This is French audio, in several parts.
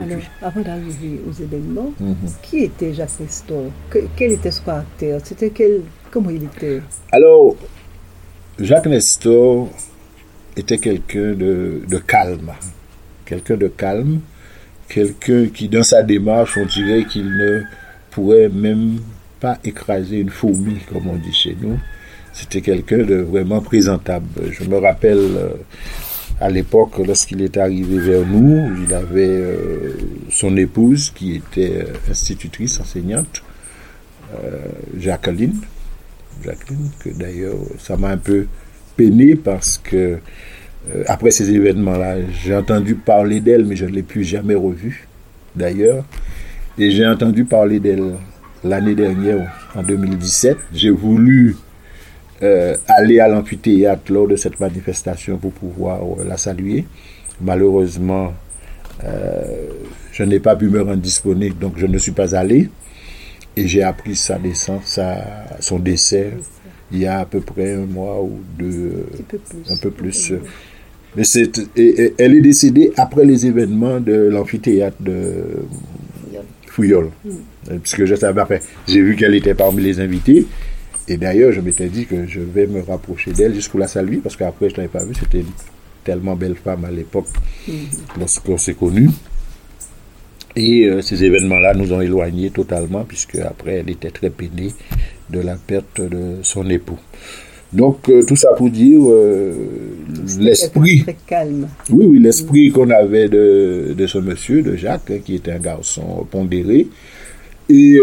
Alors, avant d'arriver aux événements, Mhm. qui était Jacques Nestor? Quel était ce caractère? Comment il était? Alors, Jacques Nestor était quelqu'un de calme. Quelqu'un de calme. Quelqu'un qui, dans sa démarche, on dirait qu'il ne pourrait même pas écraser une fourmi, comme on dit chez nous. C'était quelqu'un de vraiment présentable. Je me rappelle à l'époque, lorsqu'il est arrivé vers nous, il avait son épouse qui était institutrice, enseignante, Jacqueline. Jacqueline, que d'ailleurs, ça m'a un peu peiné parce que après ces événements-là, j'ai entendu parler d'elle, mais je ne l'ai plus jamais revue, d'ailleurs. Et j'ai entendu parler d'elle l'année dernière, en 2017. J'ai voulu aller à l'amphithéâtre lors de cette manifestation pour pouvoir la saluer. Malheureusement, je n'ai pas pu me rendre disponible, donc je ne suis pas allé. Et j'ai appris sa naissance, son décès, il y a à peu près un mois ou deux, un peu plus. Mais elle est décédée après les événements de l'amphithéâtre de Fouillol. Puisque je savais, enfin, j'ai vu qu'elle était parmi les invités. Et d'ailleurs, je m'étais dit que je vais me rapprocher d'elle juste pour la saluer, parce qu'après, je ne l'avais pas vue. C'était une tellement belle femme à l'époque, lorsqu'on s'est connus. Et ces événements-là nous ont éloignés totalement, puisque après, elle était très peinée de la perte de son époux. Donc, tout ça pour dire l'esprit. Très calme. Oui, l'esprit qu'on avait de ce monsieur, de Jacques, qui était un garçon pondéré. Et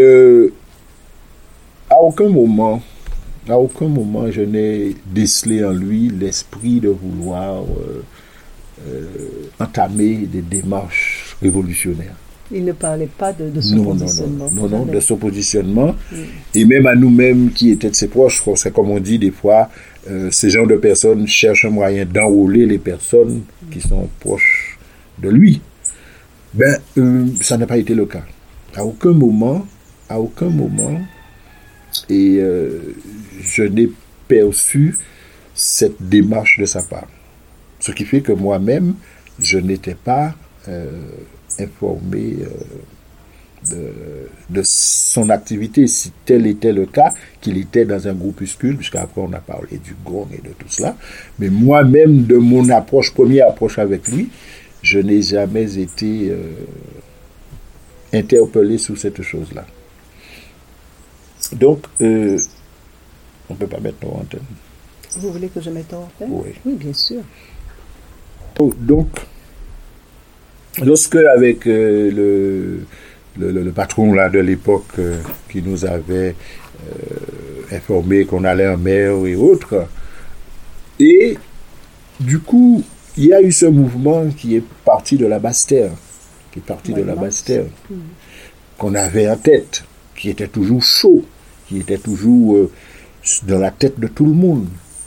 à aucun moment, je n'ai décelé en lui l'esprit de vouloir entamer des démarches révolutionnaires. Il ne parlait pas de son positionnement. Non, de son positionnement. Et même à nous-mêmes qui étaient de ses proches, c'est comme on dit des fois, ces genres de personnes cherchent un moyen d'enrôler les personnes qui sont proches de lui. Ça n'a pas été le cas. À aucun moment, et je n'ai perçu cette démarche de sa part. Ce qui fait que moi-même, je n'étais pas informé de son activité, si tel était le cas, qu'il était dans un groupuscule, puisqu'après on a parlé du gong et de tout cela. Mais moi-même, de mon première approche avec lui, je n'ai jamais été interpellé sur cette chose-là. Donc, on ne peut pas mettre en antenne. Vous voulez que je mette en antenne? Oui, bien sûr. Donc, lorsque avec le patron là de l'époque qui nous avait informé qu'on allait en mer et autres, et du coup, il y a eu ce mouvement qui est parti de la Basse-Terre, qu'on avait en tête, qui était toujours chaud, qui était toujours dans la tête de tout le monde.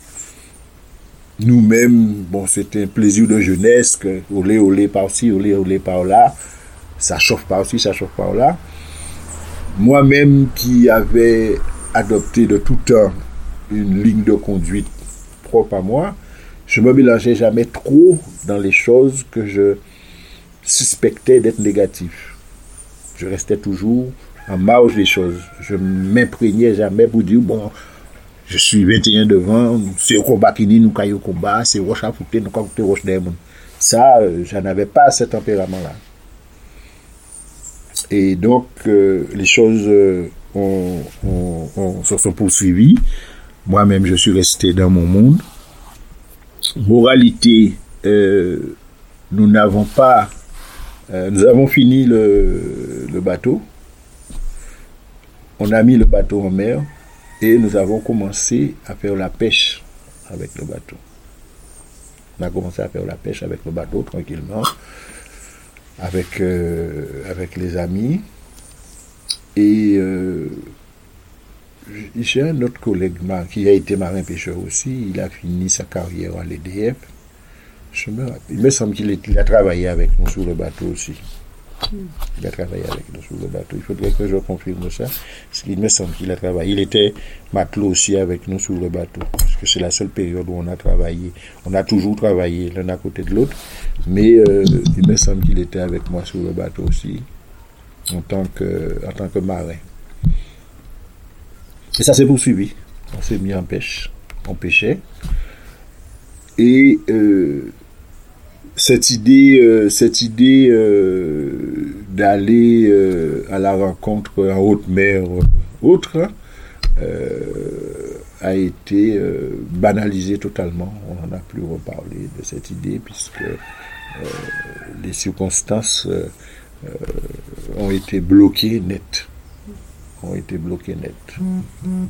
Nous-mêmes, c'était un plaisir de jeunesse, que olé par-ci, olé par-là, ça chauffe par-ci, ça chauffe par-là. Moi-même qui avais adopté de tout temps une ligne de conduite propre à moi, je ne me mélangeais jamais trop dans les choses que je suspectais d'être négatives. Je restais toujours en marge des choses. Je ne m'imprégnais jamais pour dire, je suis 21 devant, c'est au combat qui nous caille au combat, c'est roche à foutre, nous caille roche des mondes. Ça, je n'avais pas ce tempérament-là. Et donc, les choses se sont poursuivies. Moi-même, je suis resté dans mon monde. Moralité, nous avons fini le bateau. On a mis le bateau en mer. Et nous avons commencé à faire la pêche avec le bateau. On a commencé à faire la pêche avec le bateau, tranquillement, avec les amis. Et j'ai un autre collègue qui a été marin-pêcheur aussi. Il a fini sa carrière à l'EDF. Il me semble qu'il a travaillé avec nous sur le bateau aussi. Il a travaillé avec nous sur le bateau. Il faudrait que je confirme ça. Parce qu'il me semble qu'il a travaillé. Il était matelot aussi avec nous sur le bateau. Parce que c'est la seule période où on a travaillé. On a toujours travaillé l'un à côté de l'autre. Mais il me semble qu'il était avec moi sur le bateau aussi. En tant que marin. Et ça s'est poursuivi. On s'est mis en pêche. On pêchait. Et cette idée d'aller à la rencontre en haute mer autre a été banalisée totalement. On n'en a plus reparlé de cette idée puisque les circonstances ont été bloquées net.